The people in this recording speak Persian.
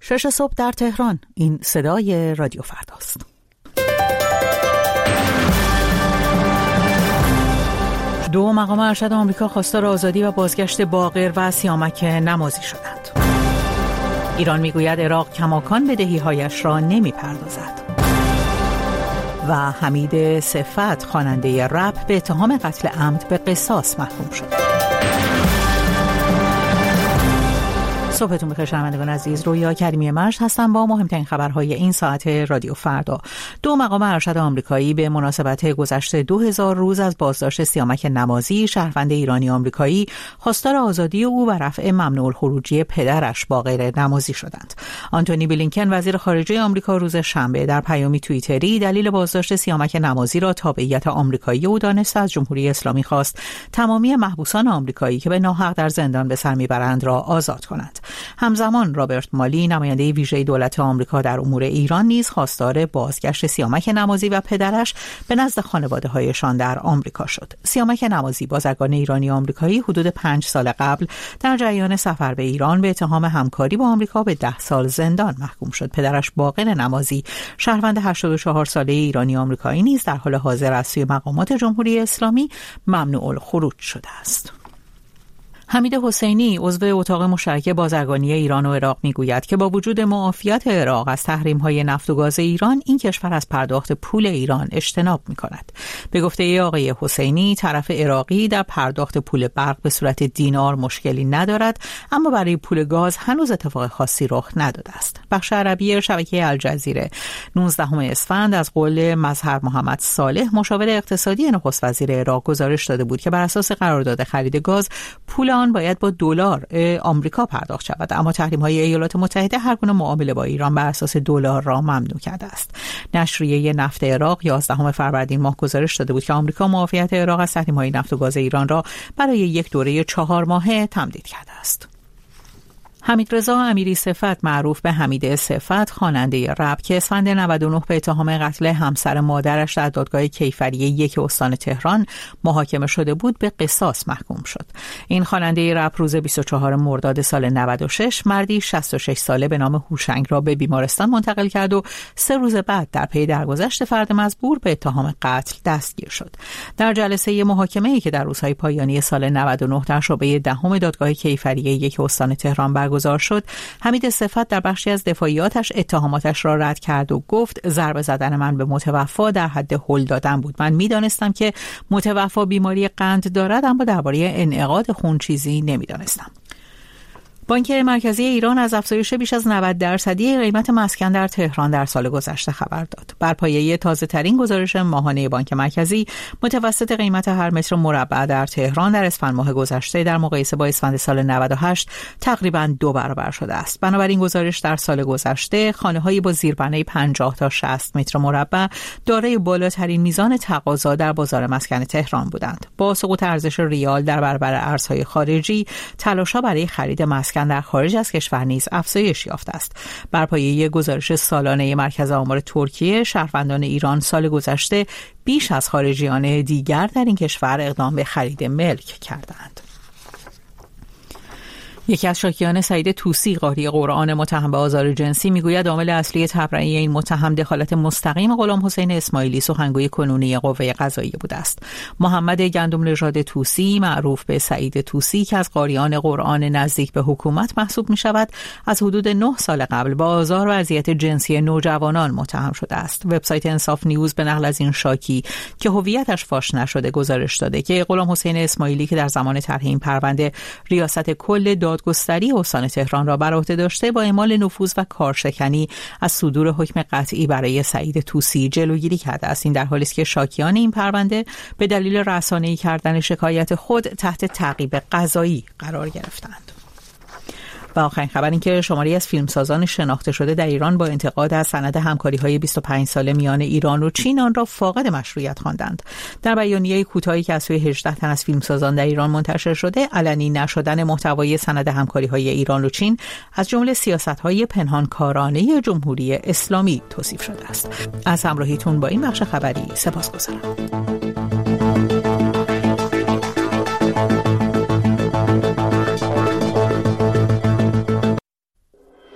6 صبح در تهران. این صدای رادیو فرداست. دو مقام ارشد آمریکا خواستار آزادی و بازگشت باقر و سیامک نمازی شدند. ایران میگوید عراق کماکان بدهی‌هایش را نمی‌پردازد. و حمید صفت خواننده رپ به اتهام قتل عمد به قصاص محکوم شد. صبحتون بخیر شنوندگان عزیز، رویا کریمی مشت هستم با مهمترین خبرهای این ساعت رادیو فردا. دو مقام ارشد آمریکایی به مناسبت گذشت 2000 روز از بازداشت سیامک نمازی، شهروند ایرانی آمریکایی، خواستار آزادی او و رفع ممنوع الخروجی پدرش باقر نمازی شدند. آنتونی بلینکن وزیر خارجه آمریکا روز شنبه در پیامی توییتری دلیل بازداشت سیامک نمازی را تابعیت آمریکایی او دانسته از جمهوری اسلامی خواست تمامی محبوسان آمریکایی که به ناحق در زندان به سر میبرند را آزاد کنند. همزمان رابرت مالی، نماینده ویژه دولت آمریکا در امور ایران، نیز خواستار بازگشت سیامک نمازی و پدرش به نزد خانواده‌هایشان در آمریکا شد. سیامک نمازی بازرگان ایرانی آمریکایی حدود 5 سال قبل در جریان سفر به ایران به اتهام همکاری با آمریکا به 10 سال زندان محکوم شد. پدرش باقر نمازی، شهروند 84 ساله ایرانی آمریکایی، نیز در حال حاضر از سوی مقامات جمهوری اسلامی ممنوع الخروج شده است. حمید حسینی، عضو اتاق مشترک بازرگانی ایران و عراق، میگوید که با وجود معافیت عراق از تحریم‌های نفت و گاز ایران، این کشور از پرداخت پول ایران اجتناب می‌کند. به گفته آقای حسینی، طرف عراقی در پرداخت پول برق به صورت دینار مشکلی ندارد، اما برای پول گاز هنوز اتفاق خاصی رخ نداده است. بخش عربی شبکه الجزیره 19 اسفند از قول مظهر محمد صالح، مشاور اقتصادی نخست وزیر عراق، گزارش داده بود که بر اساس قرارداد خرید گاز پول آن باید با دلار آمریکا پرداخت شود، اما تحریم‌های ایالات متحده هر گونه معامله با ایران بر اساس دلار را ممنوع کرده است. نشریه نفت عراق 11 فروردین ماه گزارش داده بود که آمریکا معافیت عراق از تحریم‌های نفت و گاز ایران را برای یک دوره 4 ماهه تمدید کرده است. حمیدرضا امیری صفت، معروف به حمید صفت، خواننده رپ که اسفند 99 به اتهام قتل همسر مادرش در دادگاه کیفری 1 استان تهران محاکمه شده بود، به قصاص محکوم شد. این خواننده رپ روز 24 مرداد سال 96 مردی 66 ساله به نام هوشنگ را به بیمارستان منتقل کرد و 3 روز بعد در پی درگذشت فرد مزبور به اتهام قتل دستگیر شد. در جلسه محاکمه‌ای که در روزهای پایانی سال 99 در شعبه 10 دادگاه کیفری 1 استان تهران برگزار شد، حمید صفت در بخشی از دفاعیاتش اتهاماتش را رد کرد و گفت ضربه زدن من به متوفی در حد هل دادن بود. من می‌دانستم که متوفی بیماری قند دارد، اما درباره انعقاد خون چیزی نمی‌دانستم. بانک مرکزی ایران از افزایش بیش از 90% قیمت مسکن در تهران در سال گذشته خبر داد. بر پایه تازه‌ترین گزارش ماهانه بانک مرکزی، متوسط قیمت هر متر مربع در تهران در اسفند ماه گذشته در مقایسه با اسفند سال 98 تقریباً 2 برابر شده است. بنابراین گزارش در سال گذشته، خانه‌های با زیربنای 50 تا 60 متر مربع دارای بالاترین میزان تقاضا در بازار مسکن تهران بودند. با سقوط ارزش ریال در برابر ارزهای خارجی، تلاش‌ها برای خرید مسکن در خارج از کشور نیز افزایش یافته است. بر پایه گزارش سالانه مرکز آمار ترکیه، شهروندان ایران سال گذشته بیش از خارجیان دیگر در این کشور اقدام به خرید ملک کردند. یکی از شاکیان سعید طوسی، قاری قرآن متهم به آزار جنسی، میگوید عامل اصلی تبرئه این متهم دخالت مستقیم غلام حسین اسماعیلی، سخنگوی کنونی قوه قضاییه بوده است. محمد گندم نژاد طوسی، معروف به سعید طوسی، که از قاریان قرآن نزدیک به حکومت محسوب می شود، از حدود 9 سال قبل با آزار و اذیت جنسی نوجوانان متهم شده است. وبسایت انصاف نیوز به نقل از این شاکی که هویتش فاش نشده گزارش داده که غلام حسین اسماعیلی که در زمان طرح این پرونده ریاست کل دادگستری استان تهران را بر عهده داشته، با اعمال نفوذ و کارشکنی از صدور حکم قطعی برای سعید طوسی جلوگیری کرده است. این در حالی است که شاکیان این پرونده به دلیل رسانه‌ای کردن شکایت خود تحت تعقیب قضایی قرار گرفتند. و آخرین خبر این که شماری از فیلمسازان شناخته شده در ایران با انتقاد از سند همکاری‌های 25 ساله میان ایران و چین آن را فاقد مشروعیت خواندند. در بیانیه کوتاهی که از سوی 18 تن از فیلمسازان در ایران منتشر شده، علنی نشدن محتوای سند همکاری‌های ایران و چین از جمله سیاست‌های پنهانکارانه جمهوری اسلامی توصیف شده است. از همراهیتون با این بخش خبری سپاسگزارم.